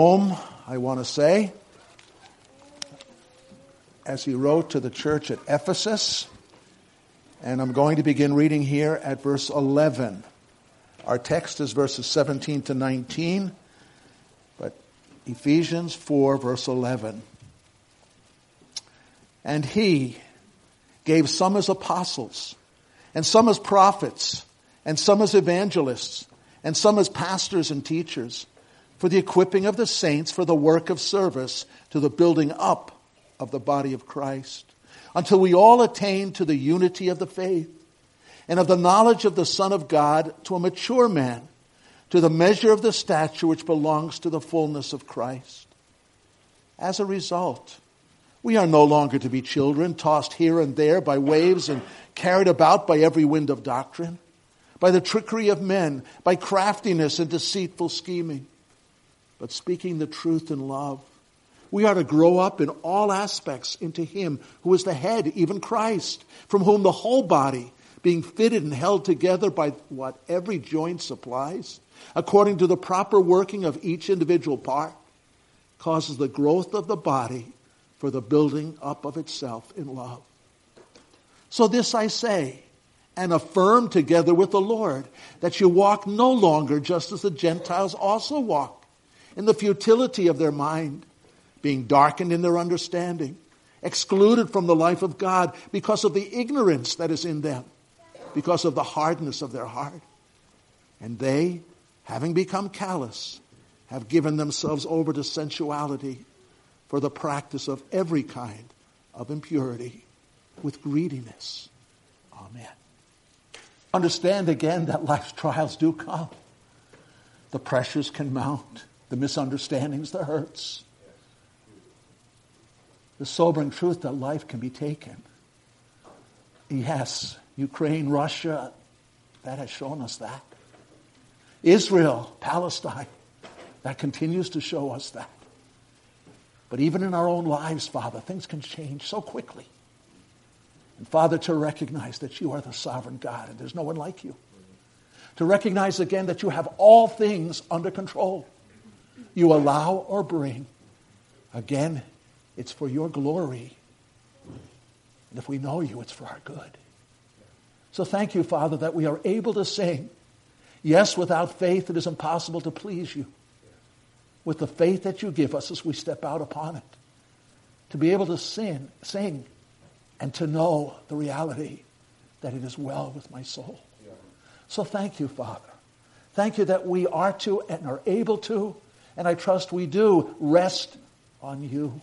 Home, I want to say, as he wrote to the church at Ephesus, and I'm going to begin reading here at verse 11. Our text is verses 17 to 19, but Ephesians 4, verse 11. And he gave some as apostles, and some as prophets, and some as evangelists, and some as pastors and teachers, for the equipping of the saints for the work of service to the building up of the body of Christ, until we all attain to the unity of the faith and of the knowledge of the Son of God, to a mature man, to the measure of the stature which belongs to the fullness of Christ. As a result, we are no longer to be children, tossed here and there by waves and carried about by every wind of doctrine, by the trickery of men, by craftiness and deceitful scheming. But speaking the truth in love, we are to grow up in all aspects into Him who is the head, even Christ, from whom the whole body, being fitted and held together by what every joint supplies, according to the proper working of each individual part, causes the growth of the body for the building up of itself in love. So this I say, and affirm together with the Lord, that you walk no longer just as the Gentiles also walk, in the futility of their mind, being darkened in their understanding, excluded from the life of God because of the ignorance that is in them, because of the hardness of their heart. And they, having become callous, have given themselves over to sensuality for the practice of every kind of impurity with greediness. Amen. Understand again that life's trials do come. The pressures can mount. The misunderstandings, the hurts. The sobering truth that life can be taken. Yes, Ukraine, Russia, that has shown us that. Israel, Palestine, that continues to show us that. But even in our own lives, Father, things can change so quickly. And Father, to recognize that you are the sovereign God and there's no one like you. To recognize again that you have all things under control. You allow or bring. Again, it's for your glory. And if we know you, it's for our good. So thank you, Father, that we are able to sing. Yes, without faith it is impossible to please you. With the faith that you give us as we step out upon it. To be able to sing, and to know the reality that it is well with my soul. So thank you, Father. Thank you that we are to and are able to, and I trust we do, rest on you.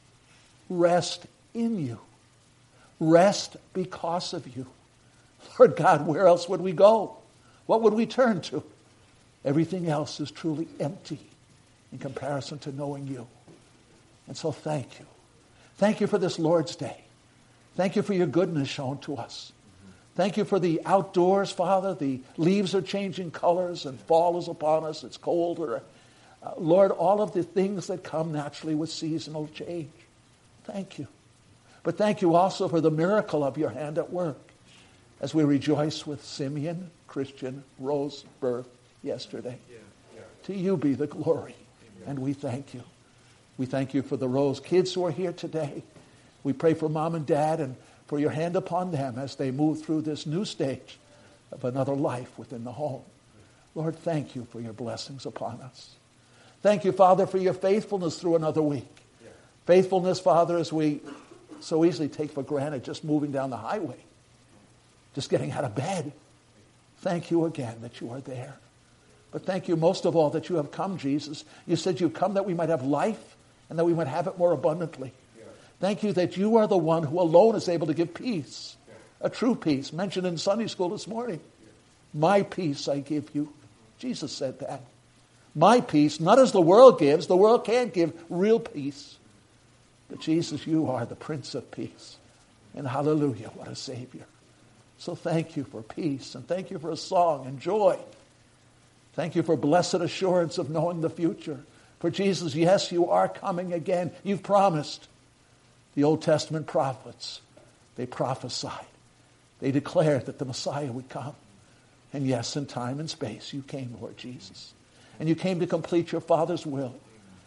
Rest in you. Rest because of you. Lord God, where else would we go? What would we turn to? Everything else is truly empty in comparison to knowing you. And so thank you. Thank you for this Lord's Day. Thank you for your goodness shown to us. Thank you for the outdoors, Father. The leaves are changing colors and fall is upon us. It's colder. Lord, all of the things that come naturally with seasonal change. Thank you. But thank you also for the miracle of your hand at work as we rejoice with Simeon, Christian, Rose, birth yesterday. To you be the glory. And we thank you. We thank you for the Rose kids who are here today. We pray for mom and dad and for your hand upon them as they move through this new stage of another life within the home. Lord, thank you for your blessings upon us. Thank you, Father, for your faithfulness through another week. Faithfulness, Father, as we so easily take for granted just moving down the highway, just getting out of bed. Thank you again that you are there. But thank you most of all that you have come, Jesus. You said you've come that we might have life and that we might have it more abundantly. Thank you that you are the one who alone is able to give peace, a true peace, mentioned in Sunday school this morning. My peace I give you. Jesus said that. My peace, not as the world gives. The world can't give real peace. But Jesus, you are the Prince of Peace. And hallelujah, what a Savior. So thank you for peace, and thank you for a song and joy. Thank you for blessed assurance of knowing the future. For Jesus, yes, you are coming again. You've promised. The Old Testament prophets, they prophesied. They declared that the Messiah would come. And yes, in time and space, you came, Lord Jesus. And you came to complete your Father's will.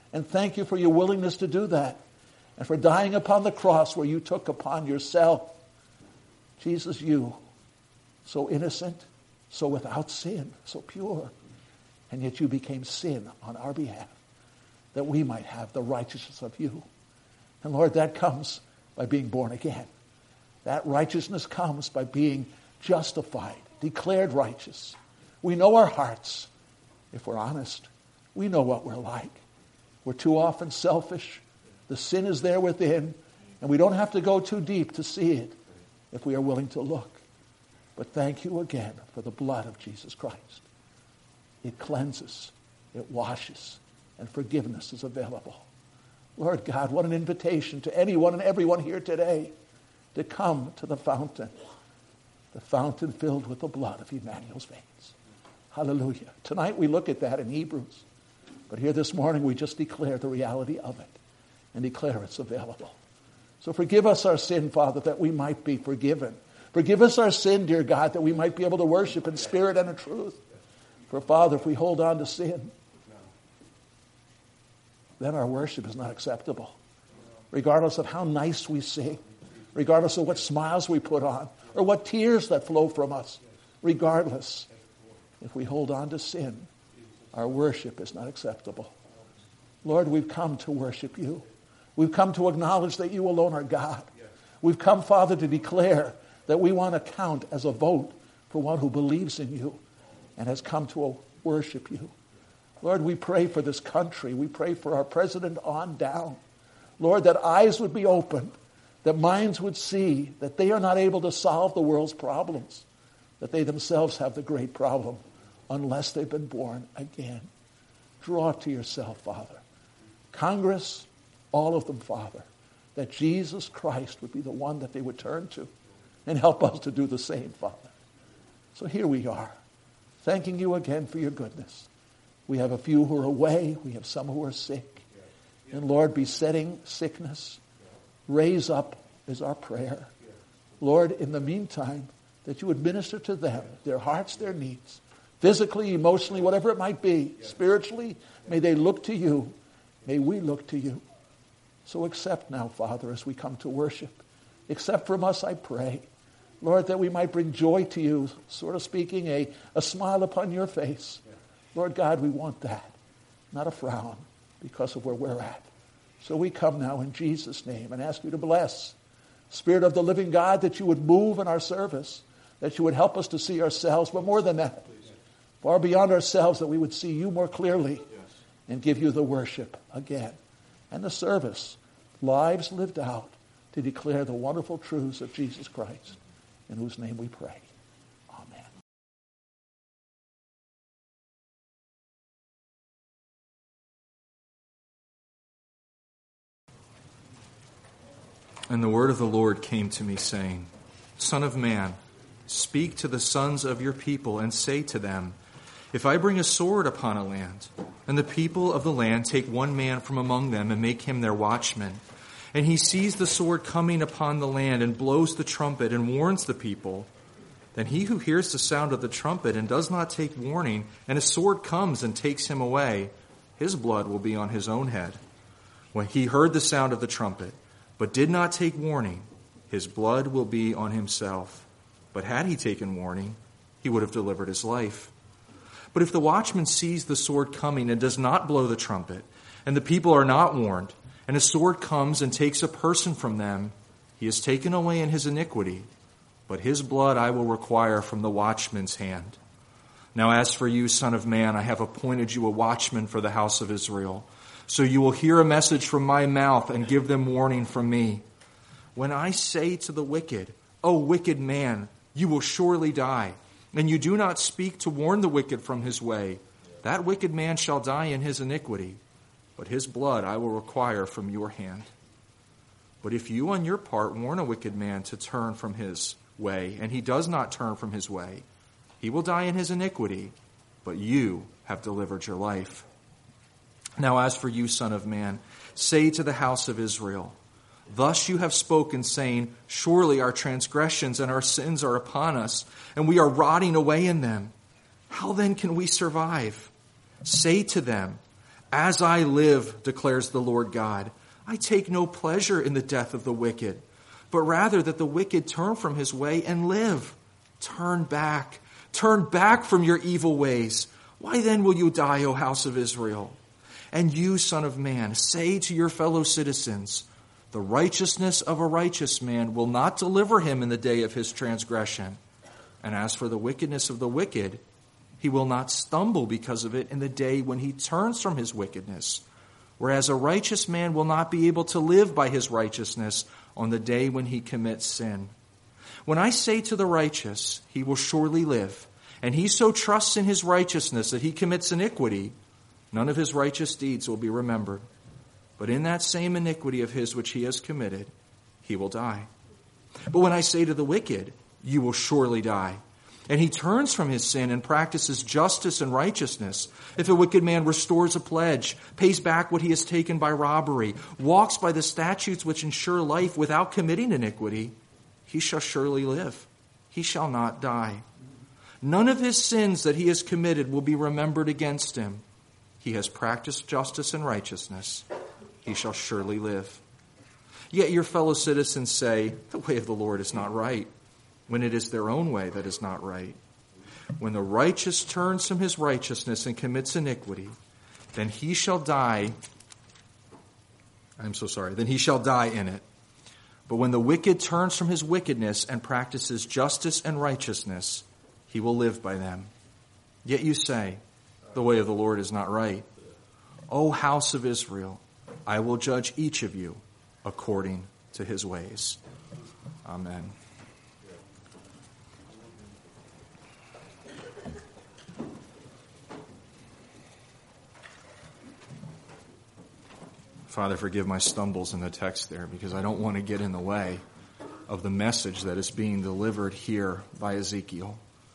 And thank you for your willingness to do that. And for dying upon the cross where you took upon yourself, Jesus, you, so innocent, so without sin, so pure, and yet you became sin on our behalf, that we might have the righteousness of you. And Lord, that comes by being born again. That righteousness comes by being justified, declared righteous. We know our hearts. If we're honest, we know what we're like. We're too often selfish. The sin is there within, and we don't have to go too deep to see it if we are willing to look. But thank you again for the blood of Jesus Christ. It cleanses, it washes, and forgiveness is available. Lord God, what an invitation to anyone and everyone here today to come to the fountain filled with the blood of Emmanuel's veins. Hallelujah. Tonight we look at that in Hebrews, but here this morning we just declare the reality of it and declare it's available. So forgive us our sin, Father, that we might be forgiven. Forgive us our sin, dear God, that we might be able to worship in spirit and in truth. For, Father, if we hold on to sin, then our worship is not acceptable. Regardless of how nice we sing, regardless of what smiles we put on, or what tears that flow from us, regardless, if we hold on to sin, our worship is not acceptable. Lord, we've come to worship you. We've come to acknowledge that you alone are God. We've come, Father, to declare that we want to count as a vote for one who believes in you and has come to worship you. Lord, we pray for this country. We pray for our president on down. Lord, that eyes would be opened, that minds would see that they are not able to solve the world's problems, that they themselves have the great problem unless they've been born again. Draw to yourself, Father. Congress, all of them, Father, that Jesus Christ would be the one that they would turn to, and help us to do the same, Father. So here we are, thanking you again for your goodness. We have a few who are away. We have some who are sick. And Lord, besetting sickness, raise up is our prayer. Lord, in the meantime, that you would minister to them, their hearts, their needs, physically, emotionally, whatever it might be, spiritually, may they look to you. May we look to you. So accept now, Father, as we come to worship. Accept from us, I pray, Lord, that we might bring joy to you, sort of speaking, a smile upon your face. Lord God, we want that, not a frown, because of where we're at. So we come now in Jesus' name and ask you to bless. Spirit of the living God, that you would move in our service, that you would help us to see ourselves, but more than that, far beyond ourselves, that we would see you more clearly and give you the worship again. And the service, lives lived out to declare the wonderful truths of Jesus Christ, in whose name we pray. Amen. And the word of the Lord came to me, saying, Son of man, speak to the sons of your people and say to them, if I bring a sword upon a land, and the people of the land take one man from among them and make him their watchman, and he sees the sword coming upon the land and blows the trumpet and warns the people, then he who hears the sound of the trumpet and does not take warning, and a sword comes and takes him away, his blood will be on his own head. When he heard the sound of the trumpet, but did not take warning, his blood will be on himself. But had he taken warning, he would have delivered his life. But if the watchman sees the sword coming and does not blow the trumpet, and the people are not warned, and a sword comes and takes a person from them, he is taken away in his iniquity, but his blood I will require from the watchman's hand. Now as for you, Son of man, I have appointed you a watchman for the house of Israel. So you will hear a message from my mouth and give them warning from me. When I say to the wicked, O wicked man, you will surely die, and you do not speak to warn the wicked from his way, that wicked man shall die in his iniquity, but his blood I will require from your hand. But if you on your part warn a wicked man to turn from his way, and he does not turn from his way, he will die in his iniquity, but you have delivered your life. Now as for you, Son of man, say to the house of Israel, thus you have spoken, saying, surely our transgressions and our sins are upon us, and we are rotting away in them. How then can we survive? Say to them, As I live, declares the Lord God, I take no pleasure in the death of the wicked, but rather that the wicked turn from his way and live. Turn back from your evil ways. Why then will you die, O house of Israel? And you, son of man, say to your fellow citizens, the righteousness of a righteous man will not deliver him in the day of his transgression. And as for the wickedness of the wicked, he will not stumble because of it in the day when he turns from his wickedness. Whereas a righteous man will not be able to live by his righteousness on the day when he commits sin. When I say to the righteous, he will surely live, and he so trusts in his righteousness that he commits iniquity, none of his righteous deeds will be remembered. But in that same iniquity of his which he has committed, he will die. But when I say to the wicked, you will surely die, and he turns from his sin and practices justice and righteousness, if a wicked man restores a pledge, pays back what he has taken by robbery, walks by the statutes which ensure life without committing iniquity, he shall surely live. He shall not die. None of his sins that he has committed will be remembered against him. He has practiced justice and righteousness. He shall surely live. Yet your fellow citizens say, the way of the Lord is not right, when it is their own way that is not right. When the righteous turns from his righteousness and commits iniquity, then he shall die. Then he shall die in it. But when the wicked turns from his wickedness and practices justice and righteousness, he will live by them. Yet you say, the way of the Lord is not right. O house of Israel, I will judge each of you according to his ways. Amen. Father, forgive my stumbles in the text there, because I don't want to get in the way of the message that is being delivered here by Ezekiel.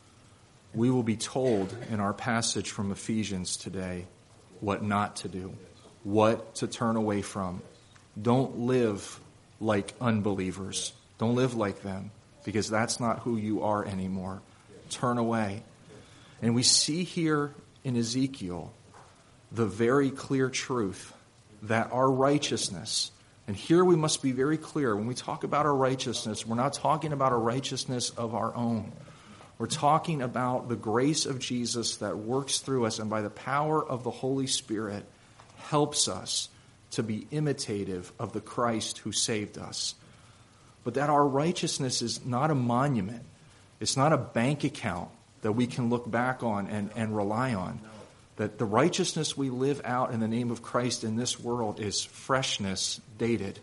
We will be told in our passage from Ephesians today what not to do, what to turn away from. Don't live like unbelievers. Don't live like them, because that's not who you are anymore. Turn away. And we see here in Ezekiel the very clear truth that our righteousness, and here we must be very clear, when we talk about our righteousness, we're not talking about a righteousness of our own. We're talking about the grace of Jesus that works through us and by the power of the Holy Spirit helps us to be imitative of the Christ who saved us. But that our righteousness is not a monument. It's not a bank account that we can look back on and rely on. That the righteousness we live out in the name of Christ in this world is freshness dated.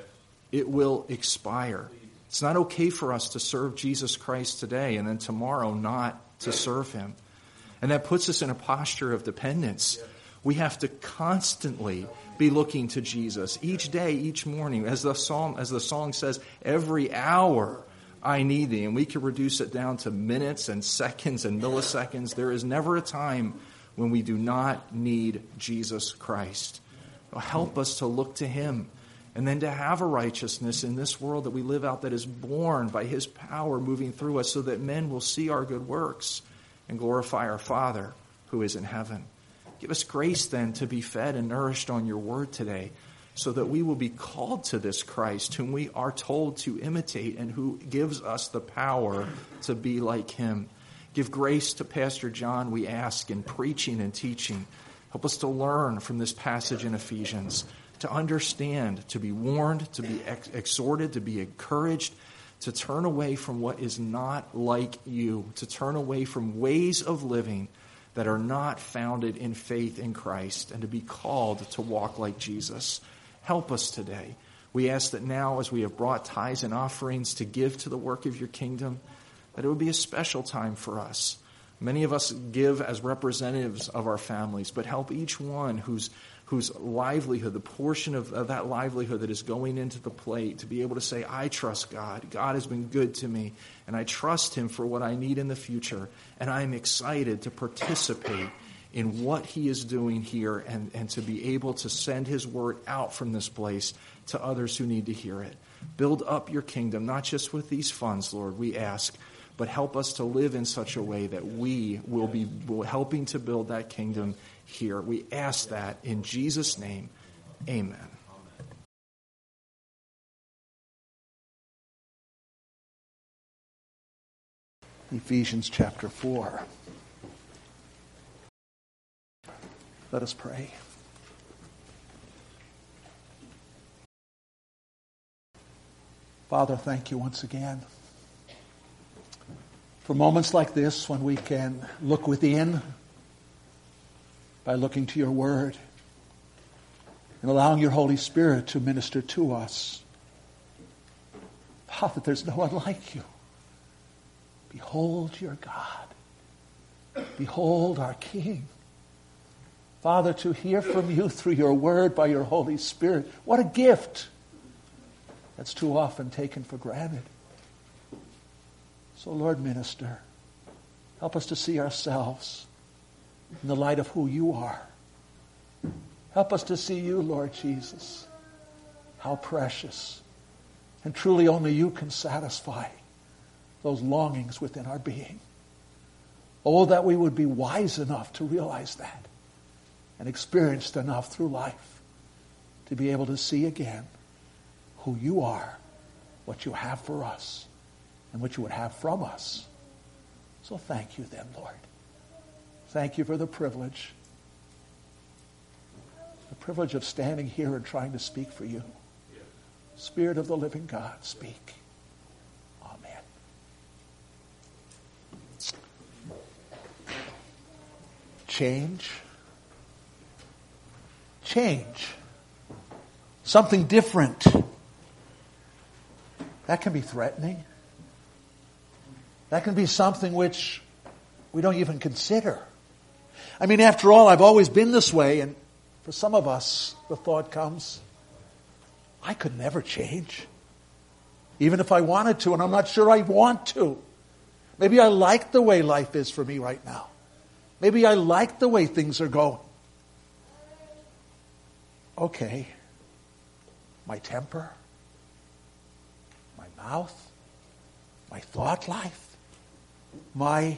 It will expire. It's not okay for us to serve Jesus Christ today and then tomorrow not to serve him. And that puts us in a posture of dependence. We have to constantly be looking to Jesus each day, each morning. As the song says, every hour I need thee. And we can reduce it down to minutes and seconds and milliseconds. There is never a time when we do not need Jesus Christ. Help us to look to him, and then to have a righteousness in this world that we live out that is born by his power moving through us, so that men will see our good works and glorify our Father who is in heaven. Give us grace then to be fed and nourished on your word today, so that we will be called to this Christ whom we are told to imitate and who gives us the power to be like him. Give grace to Pastor John, we ask, in preaching and teaching. Help us to learn from this passage in Ephesians, to understand, to be warned, to be exhorted, to be encouraged, to turn away from what is not like you, to turn away from ways of living that are not founded in faith in Christ, and to be called to walk like Jesus. Help us today. We ask that now, as we have brought tithes and offerings to give to the work of your kingdom, that it would be a special time for us. Many of us give as representatives of our families, but help each one whose livelihood, the portion of that livelihood that is going into the plate, to be able to say, I trust God. God has been good to me, and I trust him for what I need in the future, and I'm excited to participate in what he is doing here and to be able to send his word out from this place to others who need to hear it. Build up your kingdom, not just with these funds, Lord, we ask, but help us to live in such a way that we will be helping to build that kingdom here. We ask that in Jesus' name. Amen. Ephesians chapter 4. Let us pray. Father, thank you once again for moments like this when we can look within by looking to your word and allowing your Holy Spirit to minister to us. Father, there's no one like you. Behold your God. Behold our King. Father, to hear from you through your word by your Holy Spirit, what a gift that's too often taken for granted. So, Lord, minister. Help us to see ourselves in the light of who you are. Help us to see you, Lord Jesus. How precious. And truly only you can satisfy those longings within our being. Oh, that we would be wise enough to realize that and experienced enough through life to be able to see again who you are, what you have for us, and what you would have from us. So thank you then, Lord. Thank you for the privilege of standing here and trying to speak for you. Spirit of the living God, speak. Amen. Change. Something different. That can be threatening. That can be something which we don't even consider. I mean, after all, I've always been this way, and for some of us, the thought comes, I could never change. Even if I wanted to, and I'm not sure I want to. Maybe I like the way life is for me right now. Maybe I like the way things are going. Okay. My temper, my mouth, my thought life, my,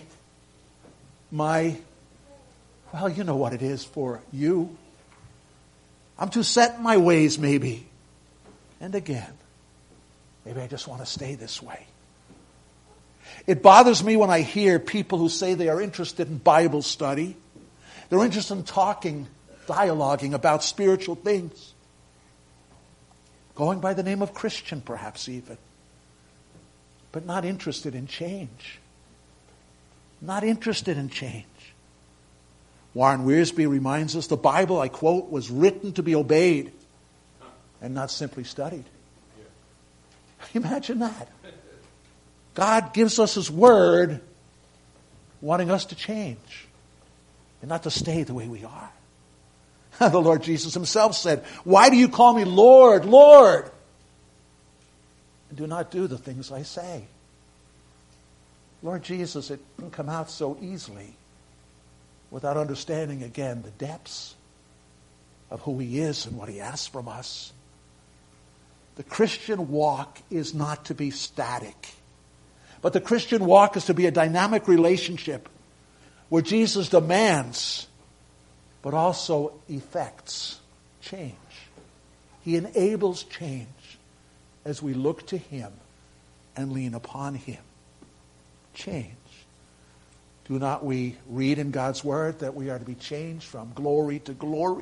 well, you know what it is for you. I'm too set in my ways, maybe. And again, maybe I just want to stay this way. It bothers me when I hear people who say they are interested in Bible study. They're interested in dialoguing about spiritual things. Going by the name of Christian, perhaps even. But not interested in change. Not interested in change. Warren Wiersbe reminds us the Bible, I quote, was written to be obeyed and not simply studied. Imagine that. God gives us His Word wanting us to change and not to stay the way we are. The Lord Jesus Himself said, "Why do you call me Lord, Lord, and do not do the things I say?" Lord Jesus, it can come out so easily without understanding again the depths of who He is and what He asks from us. The Christian walk is not to be static, but the Christian walk is to be a dynamic relationship where Jesus demands but also effects change. He enables change as we look to Him and lean upon Him. Change. Do not we read in God's Word that we are to be changed from glory to glory?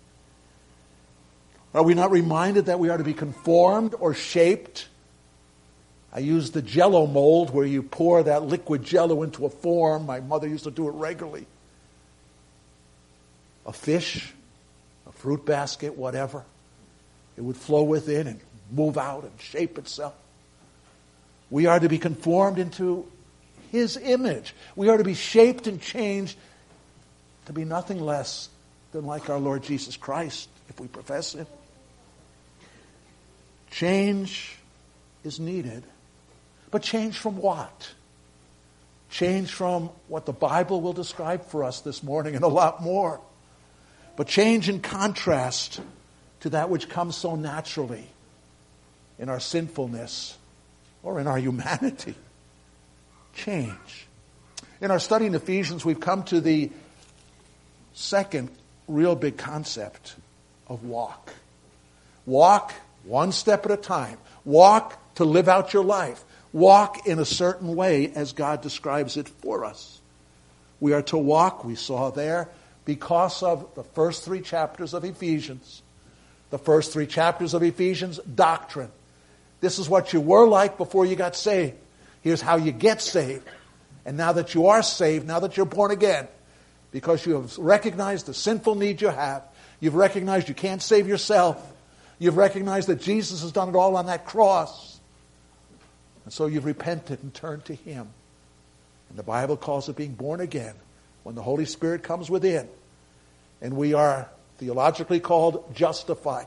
Are we not reminded that we are to be conformed or shaped? I use the Jell-O mold where you pour that liquid Jell-O into a form. My mother used to do it regularly. A fish, a fruit basket, whatever. It would flow within and move out and shape itself. We are to be conformed into His image. We are to be shaped and changed to be nothing less than like our Lord Jesus Christ, if we profess Him. Change is needed. But change from what? Change from what the Bible will describe for us this morning and a lot more. But change in contrast to that which comes so naturally in our sinfulness or in our humanity. Change. In our study in Ephesians, we've come to the Second real big concept of walk. Walk one step at a time. Walk to live out your life. Walk in a certain way as God describes it for us. We are to walk, we saw there, because of the first 3 chapters of Ephesians. The first 3 chapters of Ephesians, doctrine. This is what you were like before you got saved. Here's how you get saved. And now that you are saved, now that you're born again, because you have recognized the sinful need you have, you've recognized you can't save yourself, you've recognized that Jesus has done it all on that cross, and so you've repented and turned to Him. And the Bible calls it being born again, when the Holy Spirit comes within, and we are theologically called justified.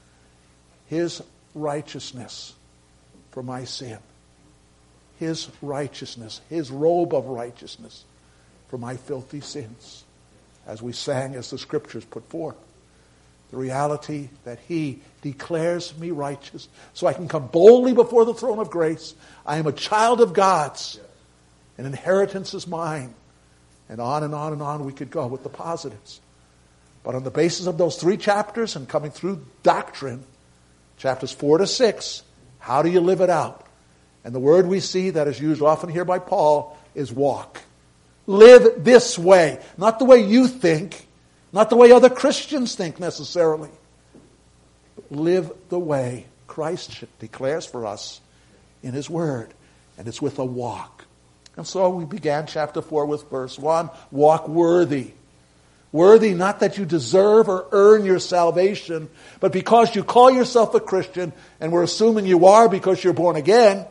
His righteousness for my sin. His righteousness, His robe of righteousness for my filthy sins. As we sang, as the Scriptures put forth. The reality that He declares me righteous so I can come boldly before the throne of grace. I am a child of God's. An inheritance is mine. And on and on and on we could go with the positives. But on the basis of those 3 chapters and coming through doctrine, chapters 4 to 6, how do you live it out? And the word we see that is used often here by Paul is walk. Live this way. Not the way you think, not the way other Christians think necessarily. But live the way Christ declares for us in His Word. And it's with a walk. And so we began chapter 4 with verse 1. Walk worthy. Worthy not that you deserve or earn your salvation, but because you call yourself a Christian, and we're assuming you are because you're born again,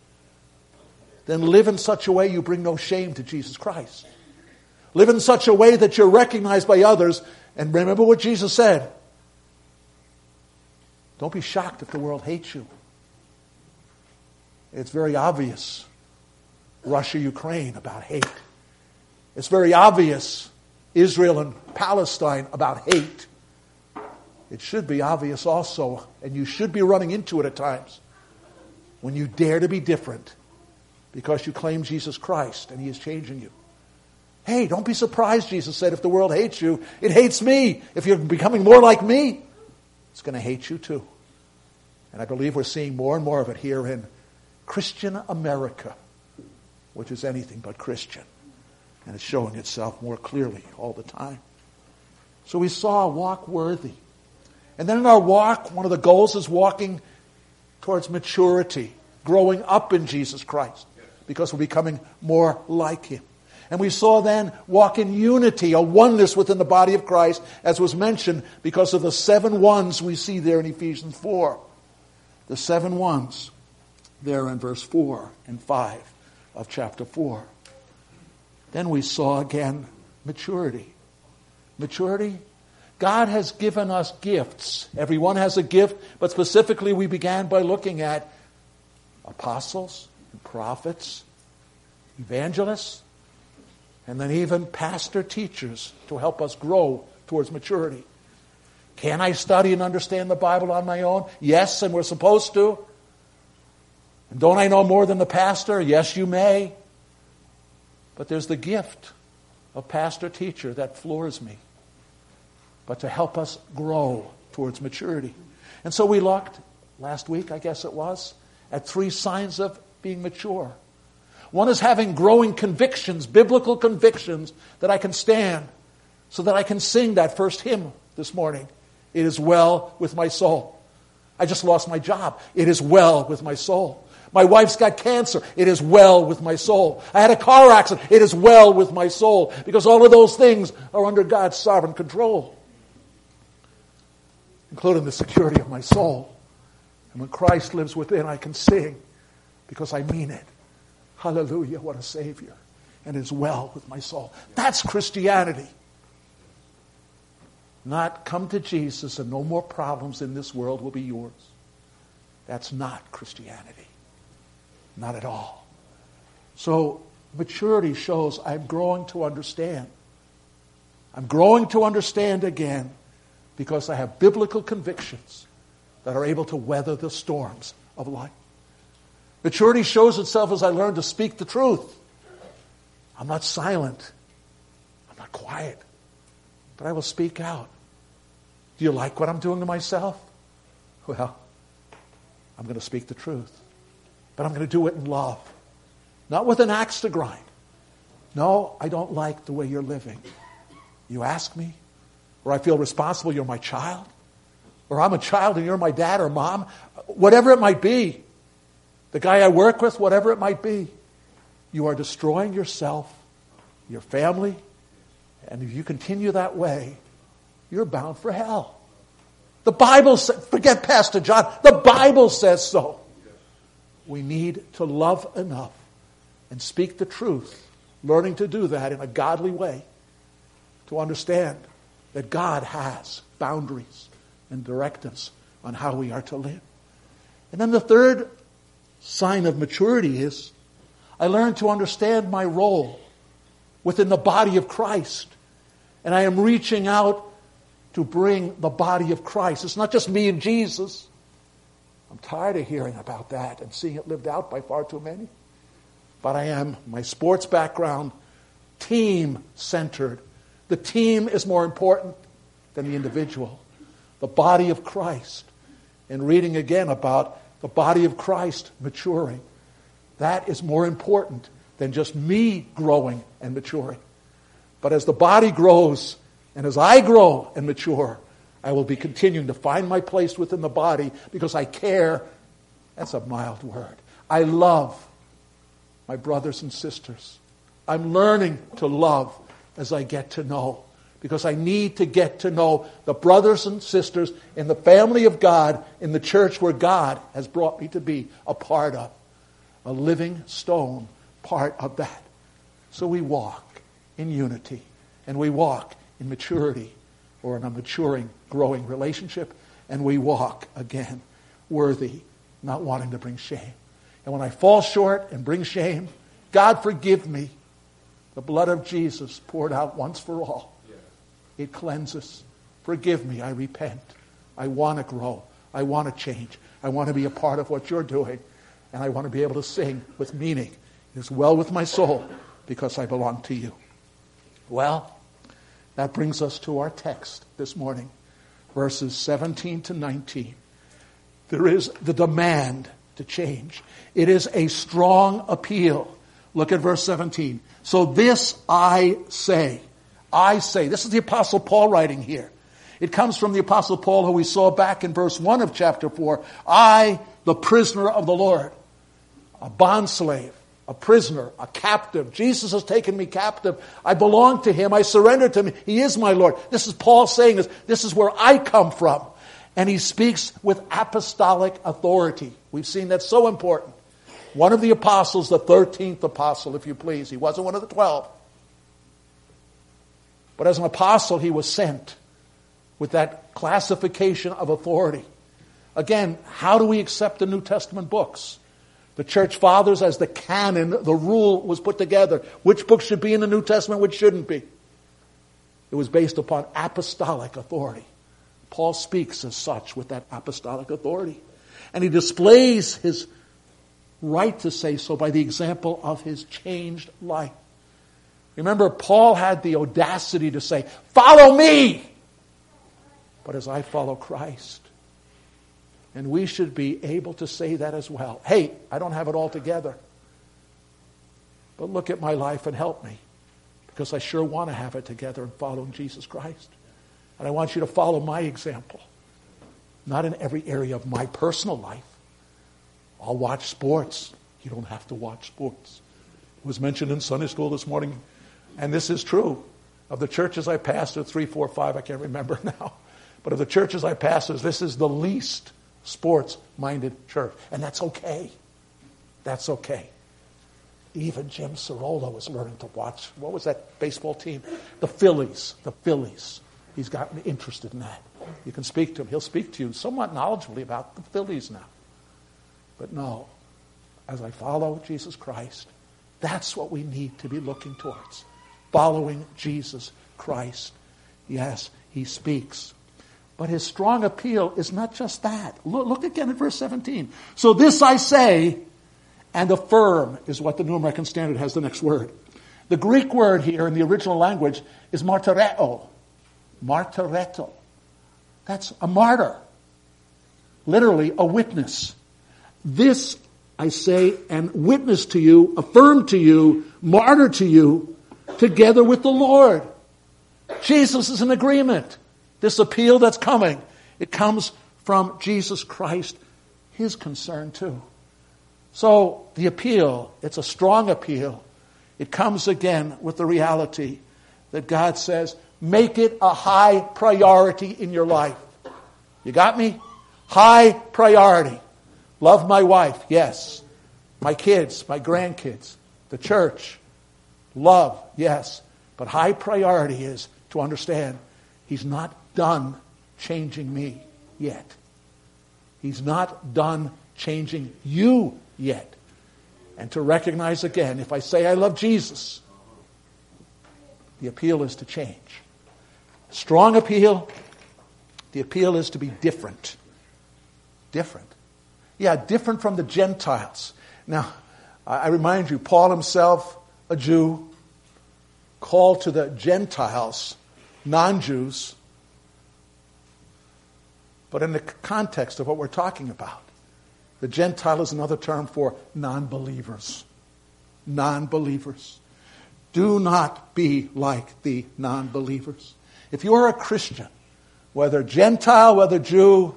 then live in such a way you bring no shame to Jesus Christ. Live in such a way that you're recognized by others. And remember what Jesus said. Don't be shocked if the world hates you. It's very obvious. Russia, Ukraine about hate. It's very obvious. Israel and Palestine about hate. It should be obvious also, and you should be running into it at times, when you dare to be different because you claim Jesus Christ and He is changing you. Hey, don't be surprised, Jesus said, if the world hates you. It hates me. If you're becoming more like me, it's going to hate you too. And I believe we're seeing more and more of it here in Christian America, which is anything but Christian. And it's showing itself more clearly all the time. So we saw walk worthy. And then in our walk, one of the goals is walking towards maturity, growing up in Jesus Christ, because we're becoming more like Him. And we saw then walk in unity, a oneness within the body of Christ, as was mentioned, because of the 7 ones we see there in Ephesians 4. The 7 ones there in verse 4 and 5 of chapter 4. Then we saw again maturity. Maturity. God has given us gifts. Everyone has a gift, but specifically we began by looking at apostles, and prophets, evangelists, and then even pastor teachers to help us grow towards maturity. Can I study and understand the Bible on my own? Yes, and we're supposed to. And don't I know more than the pastor? Yes, you may. But there's the gift of pastor-teacher that floors me. But to help us grow towards maturity. And so we looked, last week I guess it was, at 3 signs of being mature. One is having growing convictions, biblical convictions, that I can stand so that I can sing that first hymn this morning. It is well with my soul. I just lost my job. It is well with my soul. My wife's got cancer. It is well with my soul. I had a car accident. It is well with my soul. Because all of those things are under God's sovereign control. Including the security of my soul. And when Christ lives within, I can sing because I mean it. Hallelujah, what a Savior. And it is well with my soul. That's Christianity. Not come to Jesus and no more problems in this world will be yours. That's not Christianity. Not at all. So maturity shows I'm growing to understand. I'm growing to understand again because I have biblical convictions that are able to weather the storms of life. Maturity shows itself as I learn to speak the truth. I'm not silent. I'm not quiet. but I will speak out. Do you like what I'm doing to myself? Well, I'm going to speak the truth. But I'm going to do it in love. Not with an axe to grind. No, I don't like the way you're living. You ask me, or I feel responsible, you're my child, or I'm a child and you're my dad or mom, whatever it might be, the guy I work with, whatever it might be, you are destroying yourself, your family, and if you continue that way, you're bound for hell. The Bible says, forget Pastor John, the Bible says so. We need to love enough and speak the truth, learning to do that in a godly way, to understand that God has boundaries and directives on how we are to live. And then the third sign of maturity is I learn to understand my role within the body of Christ. And I am reaching out to bring the body of Christ. It's not just me and Jesus. I'm tired of hearing about that and seeing it lived out by far too many. But I am, my sports background, team-centered. The team is more important than the individual. The body of Christ. And reading again about the body of Christ maturing. That is more important than just me growing and maturing. But as the body grows, and as I grow and mature, I will be continuing to find my place within the body because I care. That's a mild word. I love my brothers and sisters. I'm learning to love as I get to know, because I need to get to know the brothers and sisters in the family of God, in the church where God has brought me to be a part of, a living stone part of that. So we walk in unity, and we walk in maturity, or in a maturing, growing relationship, and we walk, again, worthy, not wanting to bring shame. And when I fall short and bring shame, God forgive me. The blood of Jesus poured out once for all. It cleanses. Forgive me, I repent. I want to grow. I want to change. I want to be a part of what you're doing. And I want to be able to sing with meaning. It is well with my soul because I belong to you. Well, that brings us to our text this morning, verses 17 to 19. There is the demand to change. It is a strong appeal. Look at verse 17. So this I say. I say. This is the Apostle Paul writing here. It comes from the Apostle Paul who we saw back in verse 1 of chapter 4. I, the prisoner of the Lord, a bondslave, a prisoner, a captive. Jesus has taken me captive. I belong to him. I surrender to him. He is my Lord. This is Paul saying this. This is where I come from. And he speaks with apostolic authority. We've seen that's so important. One of the apostles, the 13th apostle, if you please. He wasn't one of the 12. But as an apostle, he was sent with that classification of authority. Again, how do we accept the New Testament books? The church fathers, as the canon, the rule was put together. Which books should be in the New Testament, which shouldn't be? It was based upon apostolic authority. Paul speaks as such with that apostolic authority. And he displays his right to say so by the example of his changed life. Remember, Paul had the audacity to say, follow me, but as I follow Christ. And we should be able to say that as well. Hey, I don't have it all together, but look at my life and help me, because I sure want to have it together and follow Jesus Christ. And I want you to follow my example, not in every area of my personal life. I'll watch sports. You don't have to watch sports. It was mentioned in Sunday school this morning, and this is true. Of the churches I pastored, 3, 4, 5, I can't remember now. But of the churches I pastored, this is the least sports-minded church. And that's okay. That's okay. Even Jim Cirola was learning to watch. What was that baseball team? The Phillies. The Phillies. He's gotten interested in that. You can speak to him. He'll speak to you somewhat knowledgeably about the Phillies now. But no, as I follow Jesus Christ, that's what we need to be looking towards. Following Jesus Christ. Yes, he speaks. But his strong appeal is not just that. Look again at verse 17. So this I say, and affirm is what the New American Standard has the next word. The Greek word here in the original language is martyreo. Martyreto. That's a martyr. Literally, a witness. This, I say, and witness to you, affirm to you, martyr to you, together with the Lord. Jesus is in agreement. This appeal that's coming, it comes from Jesus Christ, his concern too. So the appeal, it's a strong appeal. It comes again with the reality that God says, make it a high priority in your life. You got me? High priority. Love my wife, yes. My kids, my grandkids, the church. Love, yes. But high priority is to understand he's not done changing me yet. He's not done changing you yet. And to recognize again, if I say I love Jesus, the appeal is to change. Strong appeal. The appeal is to be different. Different. Yeah, different from the Gentiles. Now, I remind you, Paul himself, a Jew, called to the Gentiles, non-Jews, but in the context of what we're talking about. The Gentile is another term for non-believers. Non-believers. Do not be like the non-believers. If you are a Christian, whether Gentile, whether Jew,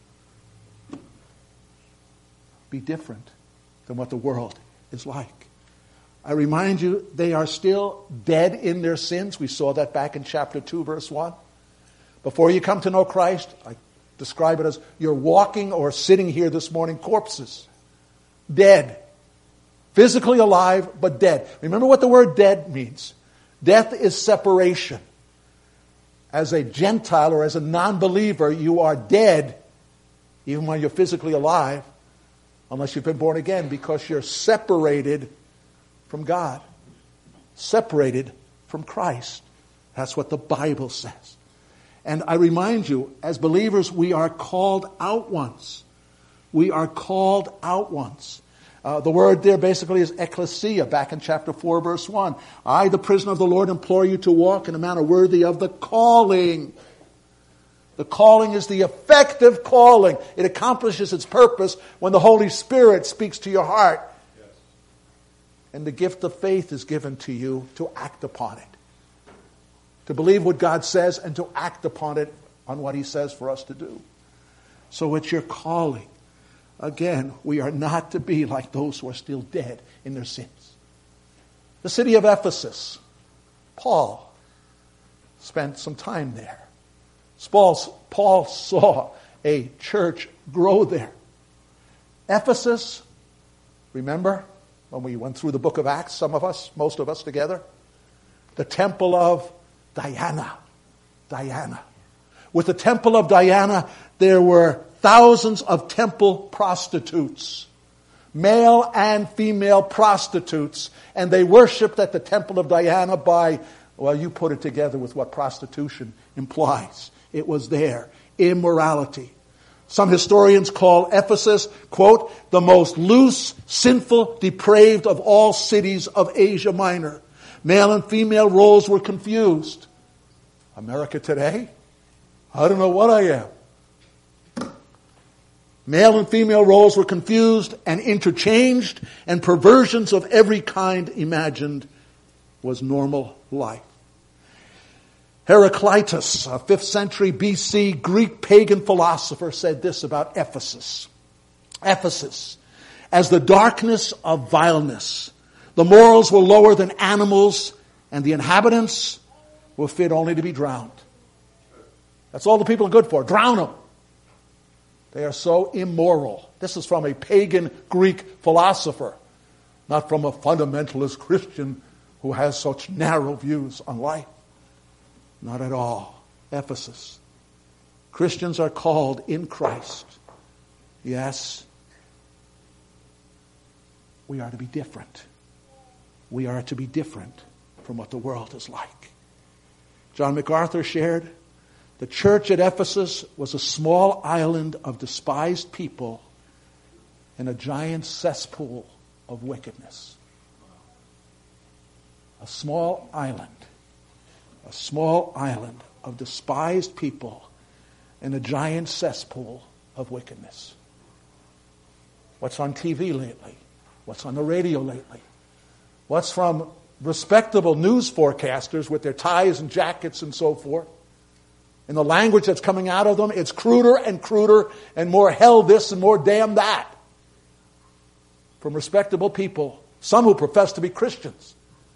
be different than what the world is like. I remind you, they are still dead in their sins. We saw that back in chapter 2, verse 1. Before you come to know Christ, I describe it as you're walking or sitting here this morning corpses. Dead. Physically alive, but dead. Remember what the word dead means. Death is separation. As a Gentile or as a non-believer, you are dead, even when you're physically alive, unless you've been born again, because you're separated from God. Separated from Christ. That's what the Bible says. And I remind you, as believers, we are called out once. We are called out once. The word there basically is ecclesia, back in chapter 4, verse 1. I, the prisoner of the Lord, implore you to walk in a manner worthy of the calling. The calling is the effective calling. It accomplishes its purpose when the Holy Spirit speaks to your heart. Yes. And the gift of faith is given to you to act upon it. To believe what God says and to act upon it on what he says for us to do. So it's your calling. Again, we are not to be like those who are still dead in their sins. The city of Ephesus, Paul spent some time there. Paul saw a church grow there. Ephesus, remember when we went through the book of Acts, some of us, most of us together? The temple of Diana. With the temple of Diana, there were thousands of temple prostitutes. Male and female prostitutes. And they worshipped at the temple of Diana by, well, you put it together with what prostitution implies. It was there. Immorality. Some historians call Ephesus, quote, the most loose, sinful, depraved of all cities of Asia Minor. Male and female roles were confused. America today? I don't know what I am. Male and female roles were confused and interchanged, and perversions of every kind imagined was normal life. Heraclitus, a 5th century BC Greek pagan philosopher, said this about Ephesus. Ephesus, as the darkness of vileness, the morals were lower than animals, and the inhabitants were fit only to be drowned. That's all the people are good for. Drown them. They are so immoral. This is from a pagan Greek philosopher, not from a fundamentalist Christian who has such narrow views on life. Not at all. Ephesus. Christians are called in Christ. Yes. We are to be different. We are to be different from what the world is like. John MacArthur shared, the church at Ephesus was a small island of despised people in a giant cesspool of wickedness. A small island of despised people in a giant cesspool of wickedness. What's on TV lately? What's on the radio lately? What's from respectable news forecasters with their ties and jackets and so forth? And the language that's coming out of them, it's cruder and cruder and more hell this and more damn that. From respectable people, some who profess to be Christians.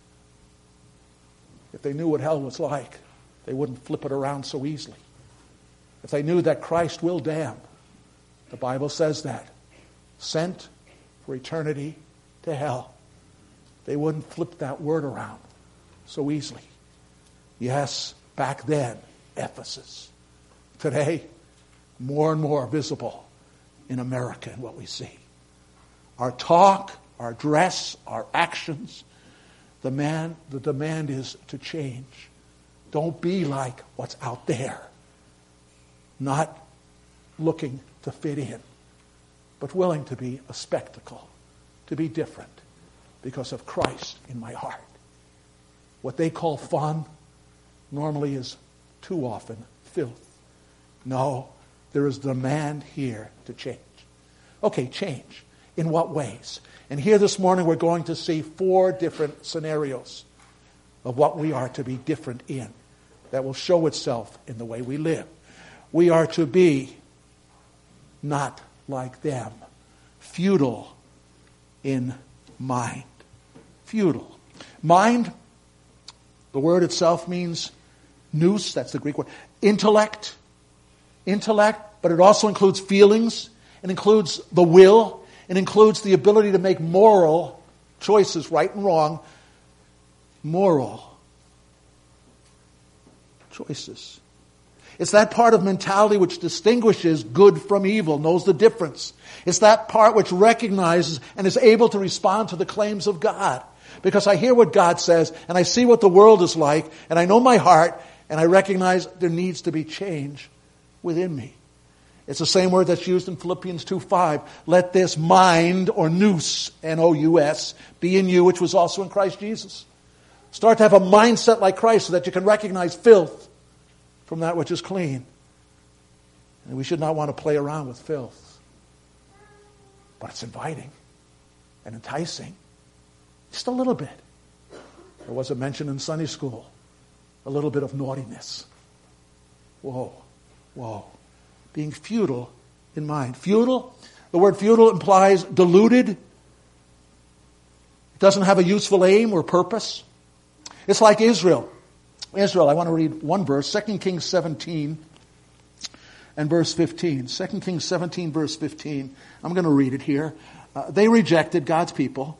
If they knew what hell was like, they wouldn't flip it around so easily. If they knew that Christ will damn, the Bible says that, sent for eternity to hell, they wouldn't flip that word around so easily. Yes, back then, Ephesus. Today, more and more visible in America in what we see. Our talk, our dress, our actions, the demand is to change. Don't be like what's out there. Not looking to fit in, but willing to be a spectacle, to be different because of Christ in my heart. What they call fun normally is too often filth. No, there is demand here to change. Okay, change. In what ways? And here this morning we're going to see 4 different scenarios of what we are to be different in that will show itself in the way we live. We are to be not like them. Futile in mind. Futile. Mind, the word itself means nous, that's the Greek word. Intellect, but it also includes feelings. It includes the will. It includes the ability to make moral choices, right and wrong. Moral choices. It's that part of mentality which distinguishes good from evil, knows the difference. It's that part which recognizes and is able to respond to the claims of God. Because I hear what God says, and I see what the world is like, and I know my heart, and I recognize there needs to be change within me. It's the same word that's used in Philippians 2:5. Let this mind, or nous, N-O-U-S, be in you, which was also in Christ Jesus. Start to have a mindset like Christ so that you can recognize filth from that which is clean. And we should not want to play around with filth. But it's inviting and enticing. Just a little bit. There was a mention in Sunday school. A little bit of naughtiness. Whoa. Being futile in mind. Futile, the word futile implies deluded. It doesn't have a useful aim or purpose. It's like Israel. I want to read one verse, 2 Kings 17 and verse 15. 2 Kings 17, verse 15. I'm going to read it here. They rejected God's people.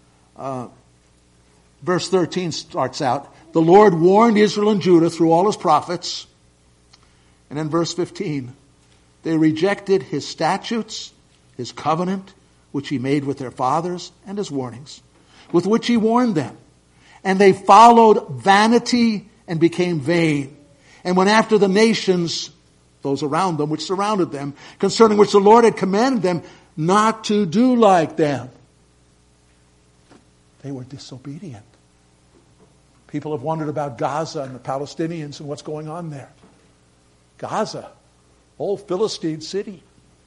Verse 13 starts out, the Lord warned Israel and Judah through all his prophets. And then verse 15, they rejected his statutes, his covenant, which he made with their fathers, and his warnings, with which he warned them. And they followed vanity and became vain, and went after the nations, those around them, which surrounded them, concerning which the Lord had commanded them not to do like them. They were disobedient. People have wondered about Gaza and the Palestinians and what's going on there. Gaza, old Philistine city.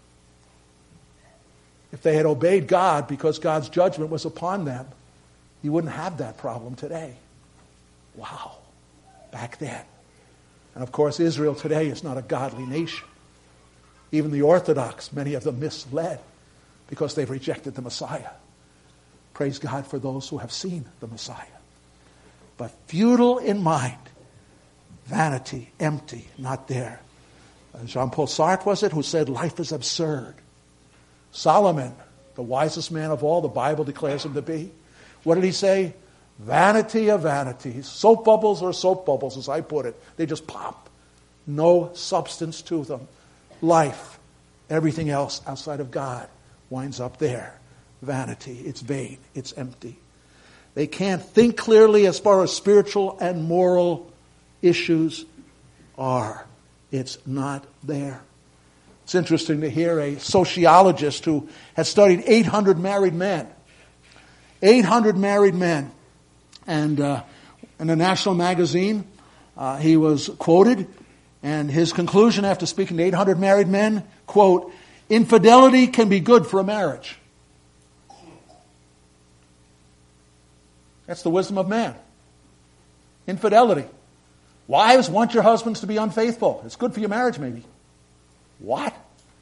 If they had obeyed God because God's judgment was upon them, you wouldn't have that problem today. Wow. Back then. And of course, Israel today is not a godly nation. Even the Orthodox, many of them misled because they've rejected the Messiah. Praise God for those who have seen the Messiah. But futile in mind, vanity, empty, not there. Jean-Paul Sartre, was it, who said life is absurd. Solomon, the wisest man of all, the Bible declares him to be. What did he say? Vanity of vanities. Soap bubbles are soap bubbles, as I put it. They just pop. No substance to them. Life, everything else outside of God winds up there. Vanity. It's vain. It's empty. They can't think clearly as far as spiritual and moral issues are. It's not there. It's interesting to hear a sociologist who had studied 800 married men. 800 married men. And in a national magazine, He was quoted, and his conclusion after speaking to 800 married men, quote, "Infidelity can be good for a marriage." That's the wisdom of man. Infidelity. Wives, want your husbands to be unfaithful. It's good for your marriage, maybe. What?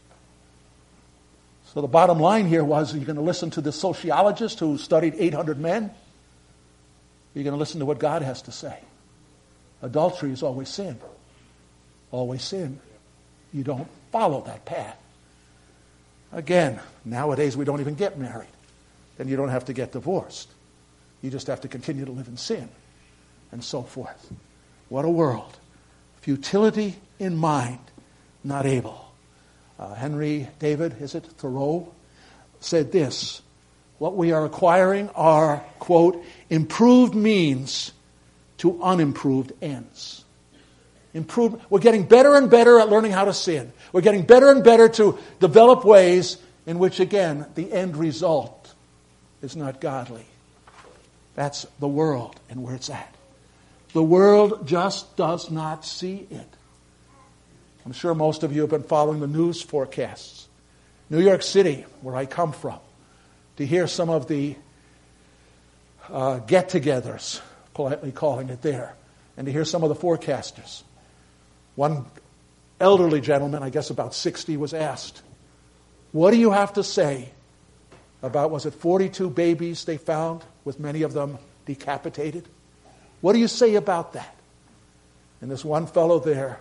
So the bottom line here was, are you going to listen to the sociologist who studied 800 men? Or are you going to listen to what God has to say? Adultery is always sin. Always sin. You don't follow that path. Again, nowadays we don't even get married. Then you don't have to get divorced. You just have to continue to live in sin, and so forth. What a world. Futility in mind, not able. Henry David, is it Thoreau, said this: what we are acquiring are, quote, improved means to unimproved ends. We're getting better and better at learning how to sin. We're getting better and better to develop ways in which, again, the end result is not godly. That's the world and where it's at. The world just does not see it. I'm sure most of you have been following the news forecasts. New York City, where I come from, to hear some of the get-togethers, politely calling it there, and to hear some of the forecasters. One elderly gentleman, I guess about 60, was asked, what do you have to say about, was it 42 babies they found, with many of them decapitated? What do you say about that? And this one fellow there,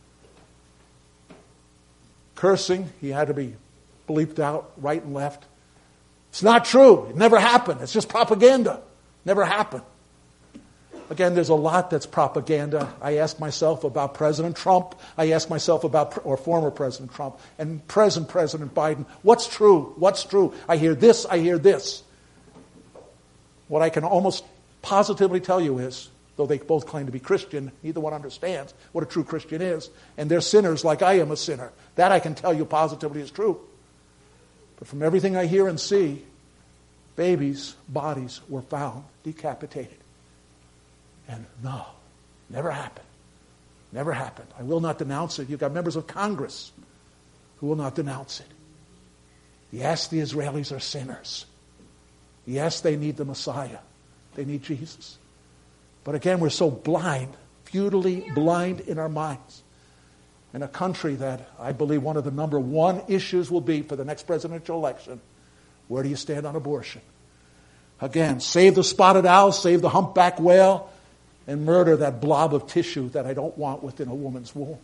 cursing, he had to be bleeped out right and left. It's not true. It never happened. It's just propaganda. Never happened. Again, there's a lot that's propaganda. I ask myself about President Trump. I ask myself about, or former President Trump, and present President Biden. What's true? What's true? I hear this, I hear this. What I can almost positively tell you is, though they both claim to be Christian, neither one understands what a true Christian is. And they're sinners like I am a sinner. That I can tell you positively is true. But from everything I hear and see, babies' bodies were found decapitated. And no, never happened. Never happened. I will not denounce it. You've got members of Congress who will not denounce it. Yes, the Israelis are sinners. Yes, they need the Messiah. They need Jesus. But again, we're so blind, futilely blind in our minds. In a country that I believe one of the number one issues will be for the next presidential election, where do you stand on abortion? Again, save the spotted owl, save the humpback whale, and murder that blob of tissue that I don't want within a woman's womb.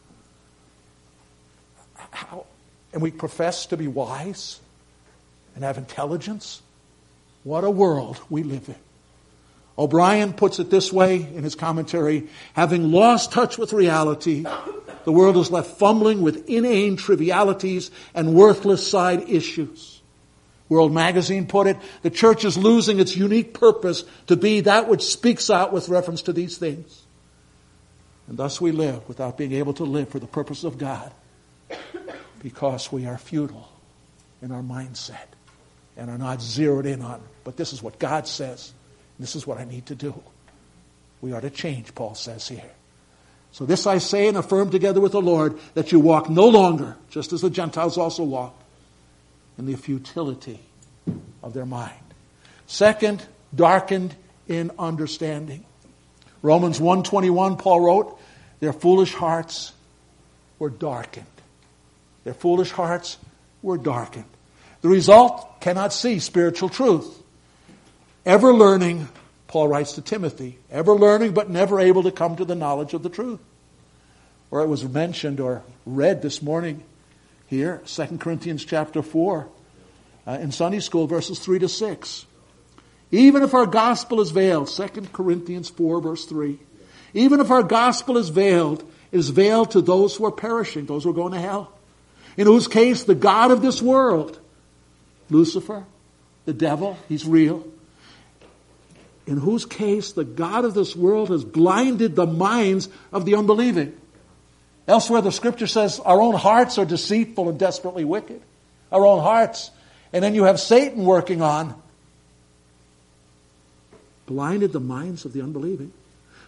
How? And we profess to be wise and have intelligence. What a world we live in. O'Brien puts it this way in his commentary: having lost touch with reality, the world is left fumbling with inane trivialities and worthless side issues. World Magazine put it, the church is losing its unique purpose to be that which speaks out with reference to these things. And thus we live without being able to live for the purpose of God, because we are futile in our mindset and are not zeroed in on. But this is what God says. This is what I need to do. We are to change, Paul says here. So this I say and affirm together with the Lord, that you walk no longer, just as the Gentiles also walk, in the futility of their mind. Second, darkened in understanding. Romans 1:21, Paul wrote, their foolish hearts were darkened. Their foolish hearts were darkened. The result, cannot see spiritual truth. Ever learning, Paul writes to Timothy, ever learning but never able to come to the knowledge of the truth. Or it was mentioned or read this morning here, 2 Corinthians chapter 4, in Sunday school, verses 3 to 6. Even if our gospel is veiled, 2 Corinthians 4, verse 3. Even if our gospel is veiled, it is veiled to those who are perishing, those who are going to hell. In whose case, the God of this world, Lucifer, the devil, he's real. In whose case, the God of this world has blinded the minds of the unbelieving. Elsewhere, the scripture says our own hearts are deceitful and desperately wicked. Our own hearts. And then you have Satan working on blinded the minds of the unbelieving,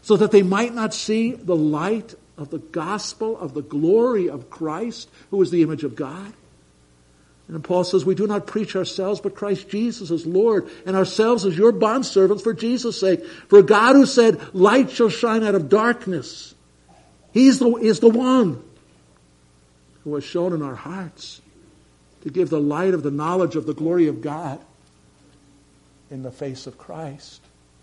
so that they might not see the light of the gospel of the glory of Christ, who is the image of God. And Paul says, we do not preach ourselves, but Christ Jesus as Lord, and ourselves as your bondservants for Jesus' sake. For God who said, light shall shine out of darkness, He is the one who has shown in our hearts to give the light of the knowledge of the glory of God in the face of Christ.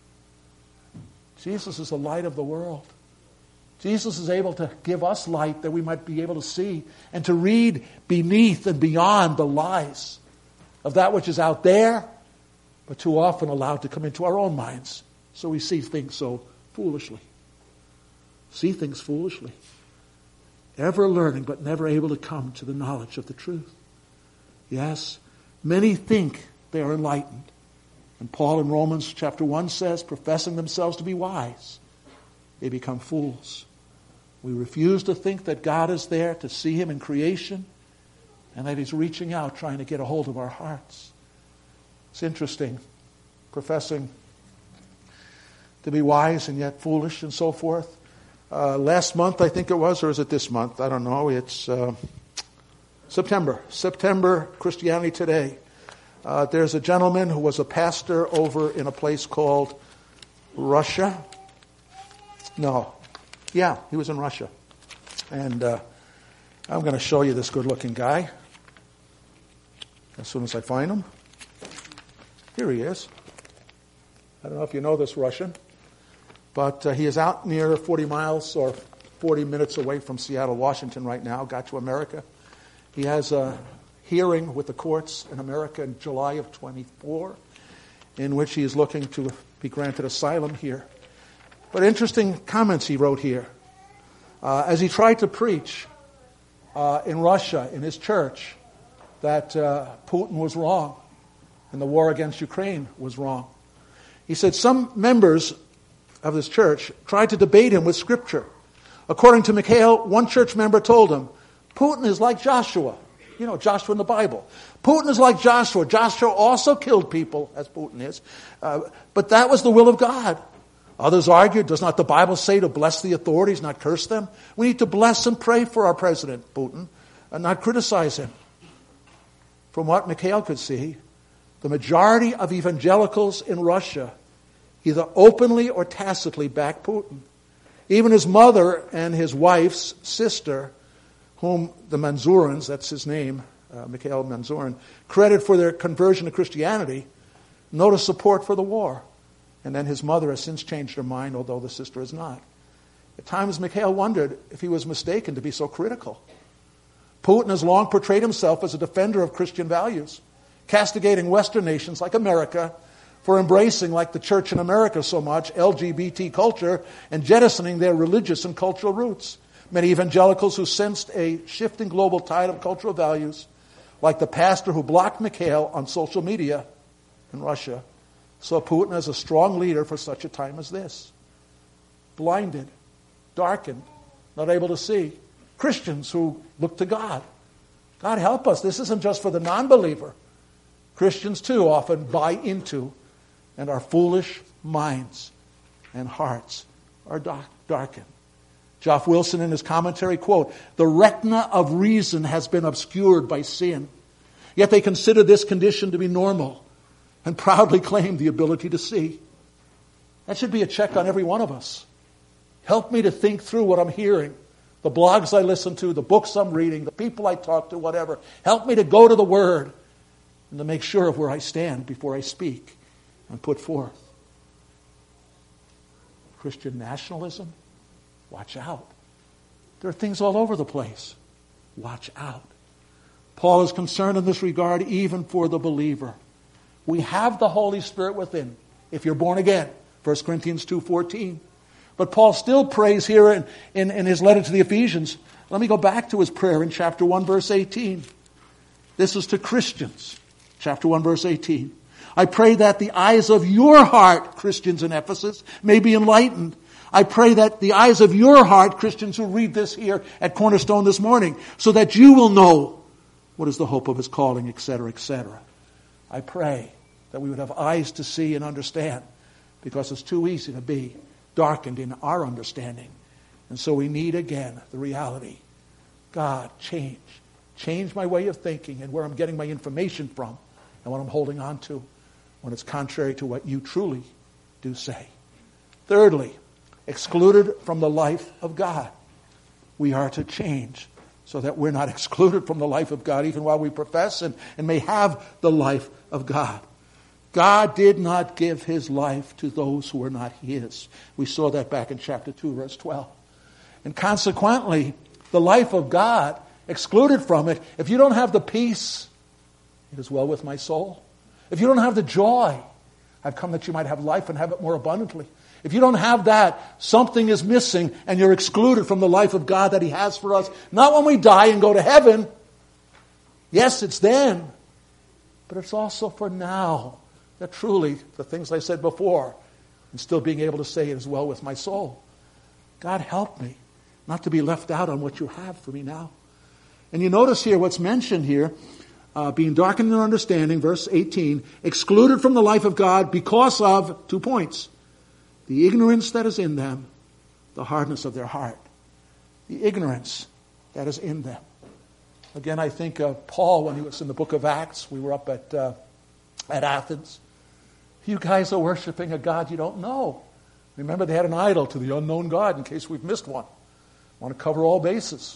Jesus is the light of the world. Jesus is able to give us light that we might be able to see and to read beneath and beyond the lies of that which is out there, but too often allowed to come into our own minds. So we see things so foolishly. See things foolishly. Ever learning, but never able to come to the knowledge of the truth. Yes, many think they are enlightened. And Paul in Romans chapter 1 says, professing themselves to be wise, they become fools. We refuse to think that God is there to see Him in creation and that He's reaching out trying to get a hold of our hearts. It's interesting, professing to be wise and yet foolish and so forth. Last month, I think it was, or is it this month? I don't know. It's September, Christianity Today. There's a gentleman who was a pastor over in a place called Russia. He was in Russia. And I'm going to show you this good-looking guy as soon as I find him. Here he is. I don't know if you know this Russian, but he is out near 40 miles or 40 minutes away from Seattle, Washington right now, got to America. He has a hearing with the courts in America in July of 24, in which he is looking to be granted asylum here. But interesting comments he wrote here. As he tried to preach in Russia, in his church, that Putin was wrong and the war against Ukraine was wrong. He said some members of this church tried to debate him with Scripture. According to Mikhail, one church member told him, Putin is like Joshua. You know, Joshua in the Bible. Putin is like Joshua. Joshua also killed people, as Putin is. But that was the will of God. Others argued, does not the Bible say to bless the authorities, not curse them? We need to bless and pray for our president, Putin, and not criticize him. From what Mikhail could see, the majority of evangelicals in Russia either openly or tacitly back Putin. Even his mother and his wife's sister, whom the Manzurins, that's his name, Mikhail Manzurin, credit for their conversion to Christianity, notice support for the war. And then his mother has since changed her mind, although the sister has not. At times, Mikhail wondered if he was mistaken to be so critical. Putin has long portrayed himself as a defender of Christian values, castigating Western nations like America for embracing, like the church in America so much, LGBT culture and jettisoning their religious and cultural roots. Many evangelicals who sensed a shifting global tide of cultural values, like the pastor who blocked Mikhail on social media in Russia, saw Putin as a strong leader for such a time as this. Blinded, darkened, not able to see. Christians who look to God. God help us. This isn't just for the non-believer. Christians too often buy into, and our foolish minds and hearts are darkened. Geoff Wilson in his commentary, quote, the retina of reason has been obscured by sin. Yet they consider this condition to be normal and proudly claim the ability to see. That should be a check on every one of us. Help me to think through what I'm hearing, the blogs I listen to, the books I'm reading, the people I talk to, whatever. Help me to go to the Word and to make sure of where I stand before I speak and put forth. Christian nationalism? Watch out. There are things all over the place. Watch out. Paul is concerned in this regard even for the believer. We have the Holy Spirit within, if you're born again. 1 Corinthians 2:14. But Paul still prays here in his letter to the Ephesians. Let me go back to his prayer in chapter 1, verse 18. This is to Christians. Chapter 1, verse 18. I pray that the eyes of your heart, Christians in Ephesus, may be enlightened. I pray that the eyes of your heart, Christians who read this here at Cornerstone this morning, so that you will know what is the hope of his calling, etc., etc. I pray that we would have eyes to see and understand, because it's too easy to be darkened in our understanding. And so we need again the reality. God, change my way of thinking and where I'm getting my information from and what I'm holding on to when it's contrary to what you truly do say. Thirdly, excluded from the life of God. We are to change so that we're not excluded from the life of God even while we profess and may have the life of God. God did not give his life to those who were not his. We saw that back in chapter 2, verse 12. And consequently, the life of God, excluded from it, if you don't have the peace, it is well with my soul. If you don't have the joy, I've come that you might have life and have it more abundantly. If you don't have that, something is missing and you're excluded from the life of God that he has for us. Not when we die and go to heaven. Yes, it's then. But it's also for now. That truly, the things I said before, and still being able to say it as well with my soul. God, help me not to be left out on what you have for me now. And you notice here what's mentioned here, being darkened in their understanding, verse 18, excluded from the life of God because of 2 points. The ignorance that is in them, the hardness of their heart. The ignorance that is in them. Again, I think of Paul when he was in the book of Acts. We were up at Athens. You guys are worshiping a God you don't know. Remember, they had an idol to the unknown God in case we've missed one. Want to cover all bases.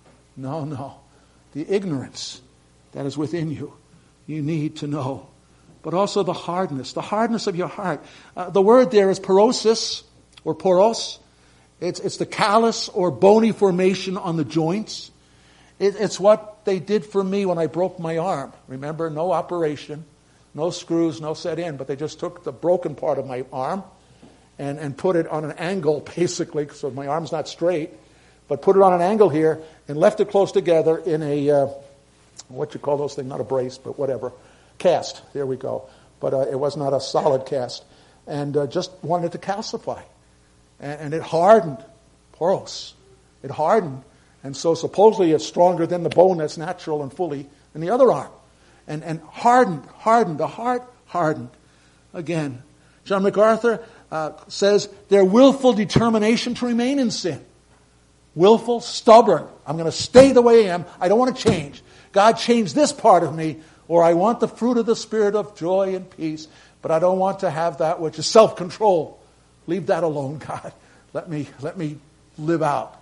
No. The ignorance that is within you, you need to know. But also the hardness of your heart. The word there is porosis or poros. It's the callus or bony formation on the joints. It's what they did for me when I broke my arm. Remember, no operation, no screws, no set in, but they just took the broken part of my arm and put it on an angle, basically, so my arm's not straight, but put it on an angle here and left it close together in a, what you call those things, not a brace, but whatever, cast. There we go. But it was not a solid cast. And just wanted to calcify. And it hardened. Poros. It hardened. And so supposedly it's stronger than the bone that's natural and fully in the other arm. And hardened. The heart hardened. Again, John MacArthur says their willful determination to remain in sin. Willful, stubborn. I'm going to stay the way I am. I don't want to change. God, change this part of me, or I want the fruit of the Spirit of joy and peace, but I don't want to have that which is self-control. Leave that alone, God. Let me live out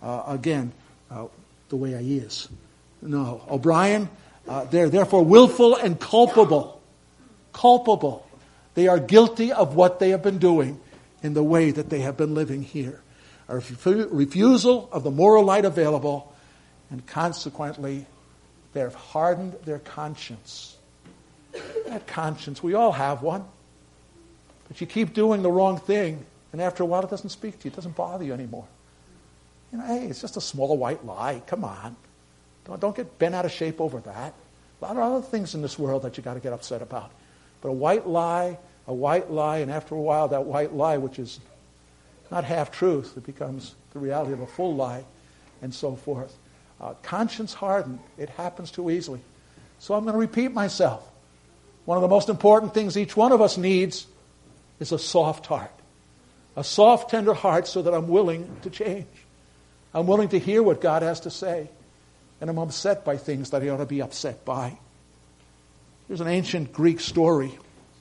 the way I is. No. O'Brien, they're therefore willful and culpable. Culpable. They are guilty of what they have been doing in the way that they have been living here. A refusal of the moral light available, and consequently, they have hardened their conscience. That conscience, we all have one. But you keep doing the wrong thing, and after a while it doesn't speak to you. It doesn't bother you anymore. You know, hey, it's just a small white lie. Come on. Don't get bent out of shape over that. A lot of other things in this world that you got to get upset about. But a white lie, and after a while that white lie, which is not half truth, it becomes the reality of a full lie, and so forth. Conscience hardened, it happens too easily. So I'm going to repeat myself. One of the most important things each one of us needs is a soft heart. A soft, tender heart so that I'm willing to change. I'm willing to hear what God has to say. And I'm upset by things that I ought to be upset by. There's an ancient Greek story.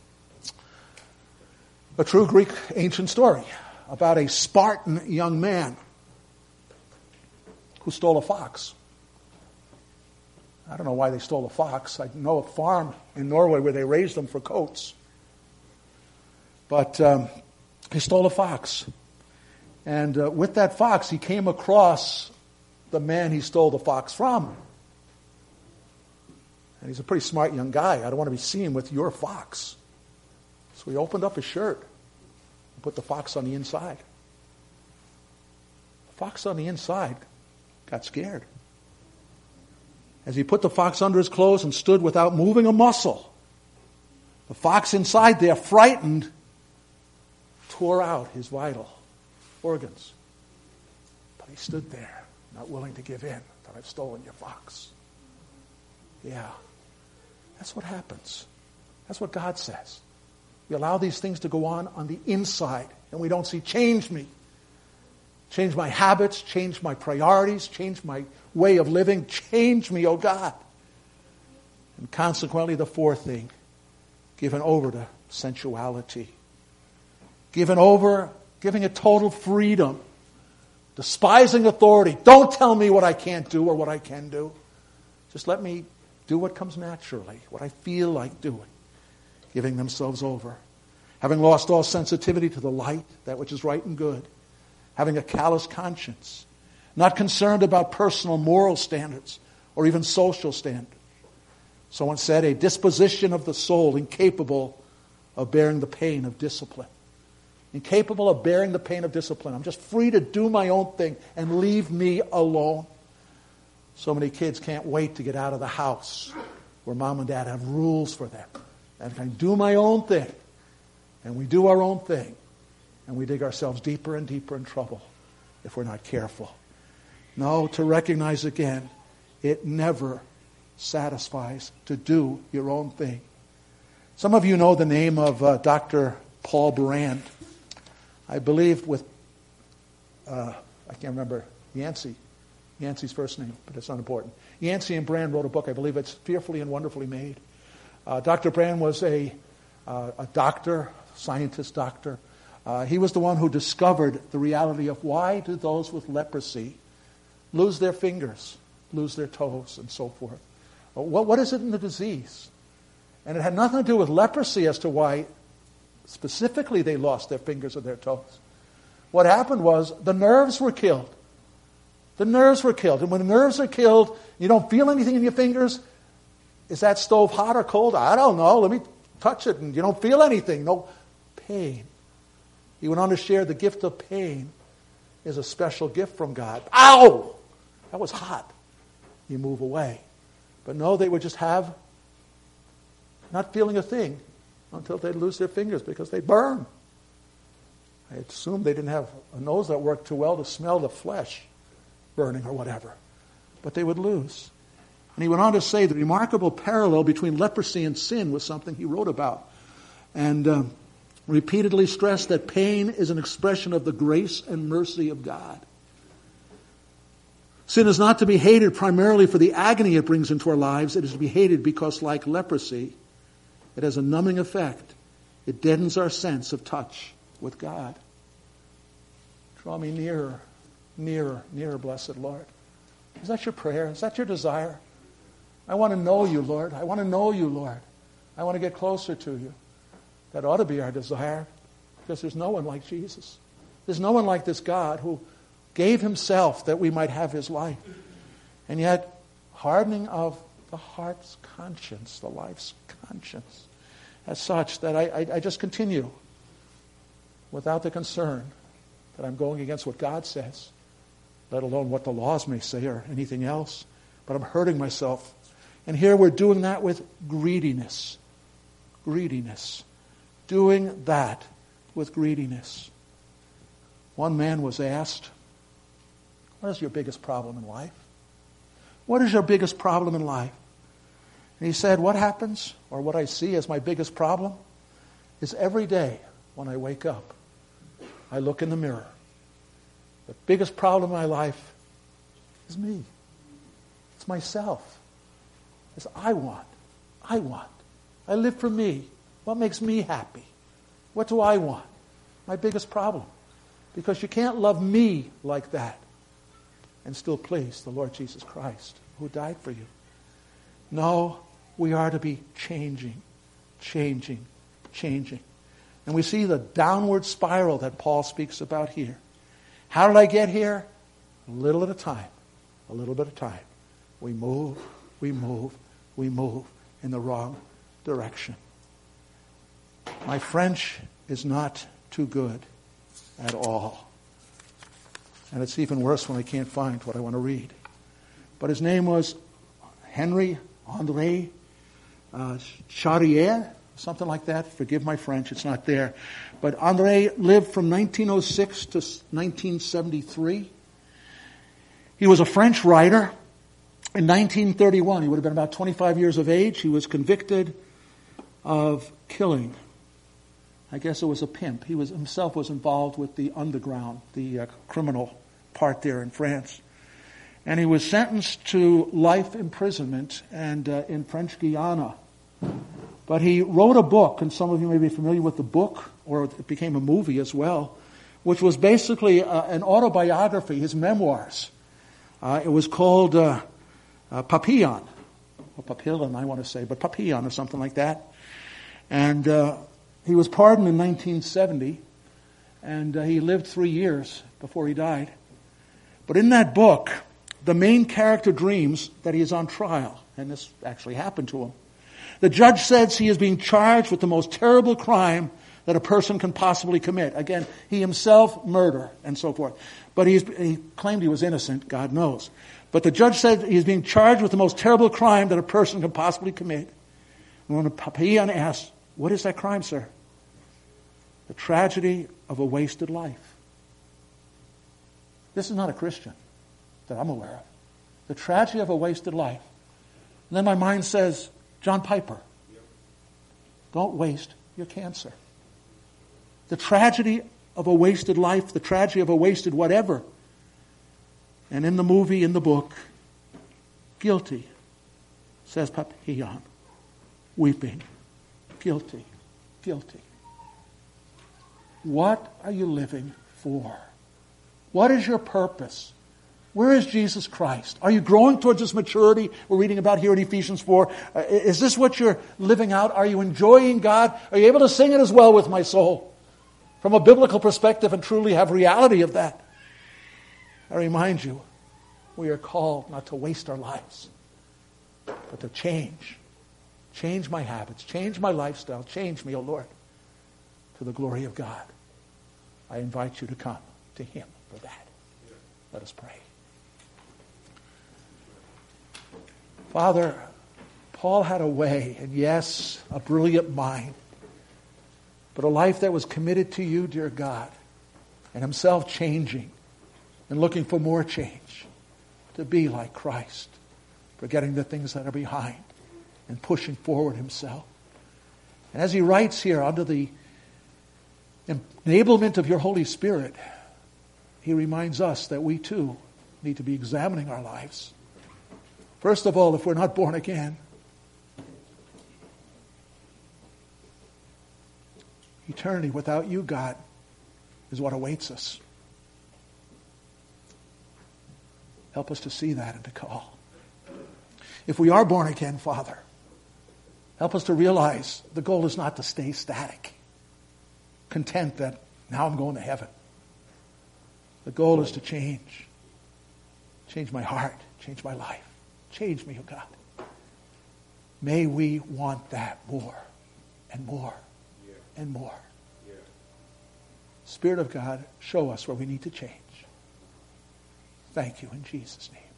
A true Greek ancient story about a Spartan young man who stole a fox. I don't know why they stole a fox. I know a farm in Norway where they raised them for coats. But he stole a fox. And with that fox, he came across the man he stole the fox from. And he's a pretty smart young guy. I don't want to be seen with your fox. So he opened up his shirt and put the fox on the inside. The fox on the inside got scared. As he put the fox under his clothes and stood without moving a muscle, the fox inside there, frightened, tore out his vital organs. But he stood there, not willing to give in, that I've stolen your fox. Yeah, that's what happens. That's what God says. We allow these things to go on the inside, and we don't see, change me. Change my habits, change my priorities, change my way of living. Change me, oh God. And consequently, the fourth thing, given over to sensuality. Giving a total freedom. Despising authority. Don't tell me what I can't do or what I can do. Just let me do what comes naturally, what I feel like doing. Giving themselves over. Having lost all sensitivity to the light, that which is right and good. Having a callous conscience. Not concerned about personal moral standards or even social standards. Someone said, a disposition of the soul incapable of bearing the pain of discipline. Incapable of bearing the pain of discipline. I'm just free to do my own thing and leave me alone. So many kids can't wait to get out of the house where mom and dad have rules for them. And I can do my own thing. And we do our own thing. And we dig ourselves deeper and deeper in trouble if we're not careful. No, to recognize again, it never satisfies to do your own thing. Some of you know the name of Dr. Paul Brand. I believe with, I can't remember, Yancey's first name, but it's not important. Yancey and Brand wrote a book. I believe it's Fearfully and Wonderfully Made. Dr. Brand was a doctor, scientist doctor. He was the one who discovered the reality of why do those with leprosy lose their fingers, lose their toes, and so forth. What is it in the disease? And it had nothing to do with leprosy as to why specifically they lost their fingers or their toes. What happened was the nerves were killed. The nerves were killed. And when the nerves are killed, you don't feel anything in your fingers. Is that stove hot or cold? I don't know. Let me touch it. And you don't feel anything. No pain. He went on to share the gift of pain is a special gift from God. Ow! That was hot. You move away. But no, they would just have not feeling a thing until they'd lose their fingers because they burn. I assume they didn't have a nose that worked too well to smell the flesh burning or whatever. But they would lose. And he went on to say the remarkable parallel between leprosy and sin was something he wrote about. And repeatedly stressed that pain is an expression of the grace and mercy of God. Sin is not to be hated primarily for the agony it brings into our lives. It is to be hated because, like leprosy, it has a numbing effect. It deadens our sense of touch with God. Draw me nearer, nearer, nearer, blessed Lord. Is that your prayer? Is that your desire? I want to know you, Lord. I want to know you, Lord. I want to get closer to you. That ought to be our desire, because there's no one like Jesus. There's no one like this God who gave himself that we might have his life. And yet, hardening of the heart's conscience, the life's conscience, as such that I just continue without the concern that I'm going against what God says, let alone what the laws may say or anything else. But I'm hurting myself. And here we're doing that with greediness. Greediness. Doing that with greediness. One man was asked, what is your biggest problem in life? What is your biggest problem in life? And he said, what happens, or what I see as my biggest problem, is every day when I wake up, I look in the mirror. The biggest problem in my life is me. It's myself. It's I want. I want. I live for me. What makes me happy? What do I want? My biggest problem. Because you can't love me like that and still please the Lord Jesus Christ who died for you. No, we are to be changing, changing, changing. And we see the downward spiral that Paul speaks about here. How did I get here? A little at a time. A little bit at a time. We move, we move, we move in the wrong direction. My French is not too good at all. And it's even worse when I can't find what I want to read. But his name was Henry André Charrière, something like that. Forgive my French, it's not there. But André lived from 1906 to 1973. He was a French writer. In 1931, he would have been about 25 years of age. He was convicted of killing I guess it was a pimp. He himself was involved with the underground, the criminal part there in France. And he was sentenced to life imprisonment and in French Guiana. But he wrote a book, and some of you may be familiar with the book, or it became a movie as well, which was basically an autobiography, his memoirs. It was called Papillon. Or Papillon, I want to say, but Papillon or something like that. And he was pardoned in 1970, and he lived 3 years before he died. But in that book, the main character dreams that he is on trial, and this actually happened to him. The judge says he is being charged with the most terrible crime that a person can possibly commit. Again, he himself, murder, and so forth. But he claimed he was innocent, God knows. But the judge said he is being charged with the most terrible crime that a person can possibly commit. And when Papillon asked, "What is that crime, sir?" "The tragedy of a wasted life." This is not a Christian that I'm aware of. The tragedy of a wasted life. And then my mind says, John Piper, don't waste your cancer. The tragedy of a wasted life, the tragedy of a wasted whatever. And in the movie, in the book, guilty, says Papillon, weeping, guilty, guilty. What are you living for? What is your purpose? Where is Jesus Christ? Are you growing towards this maturity we're reading about here in Ephesians 4? Is this what you're living out? Are you enjoying God? Are you able to sing it as well with my soul? From a biblical perspective and truly have reality of that. I remind you, we are called not to waste our lives, but to change. Change my habits, change my lifestyle, change me, O Lord, to the glory of God. I invite you to come to Him for that. Let us pray. Father, Paul had a way, and yes, a brilliant mind, but a life that was committed to you, dear God, and himself changing and looking for more change, to be like Christ, forgetting the things that are behind and pushing forward himself. And as he writes here, under the enablement of your Holy Spirit, he reminds us that we too need to be examining our lives. First of all, if we're not born again, eternity without you, God, is what awaits us. Help us to see that and to call. If we are born again, Father, help us to realize the goal is not to stay static, content that now I'm going to heaven. The goal is to change. Change my heart. Change my life. Change me, oh God. May we want that more and more and more. Spirit of God, show us where we need to change. Thank you in Jesus' name.